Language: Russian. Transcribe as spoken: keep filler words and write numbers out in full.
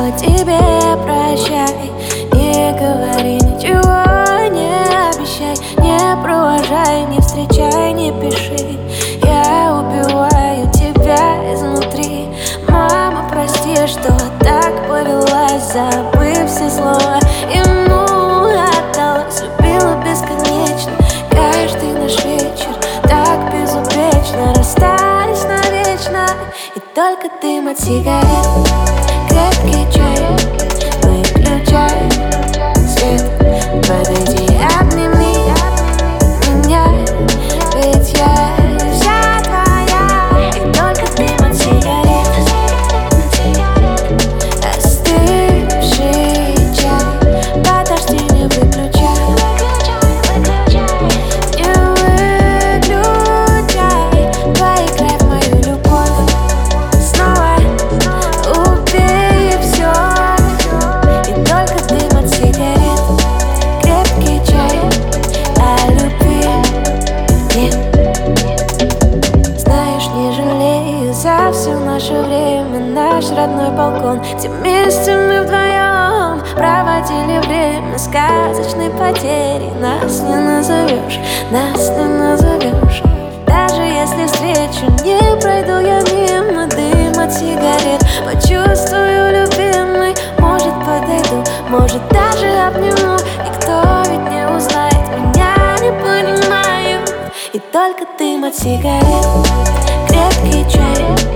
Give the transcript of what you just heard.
сказала тебе прощай. Не говори ничего, не обещай, не провожай, не встречай, не пиши. Я убиваю тебя изнутри. Мама, прости, что так повелась, забыв все слова. Ему отдалась, любила бесконечно. Каждый наш вечер так безупречно. Расстались навечно, и только дым от сигарет. Крепкий чай, выключай свет. Подойди, обними меня, ведь я вся твоя. И только дым от сигарет. Остывший чай, подожди, не выключай. Не выключай, поиграй в мою любовь. Снова убей все. И только дым от сигарет. Крепкий чай, а любви нет. Знаешь, не жалею за все наше время. Наш родной балкон, где вместе мы вдвоем проводили время сказочной потери. Нас не назовешь, нас не назовешь. Даже если встречу не пройду я мимо, дым от сигарет почувствую, любимый. Может, подойду, может, даже обниму. Никто ведь не узнает, меня не понимаю. И только дым от сигарет. Крепкий чай,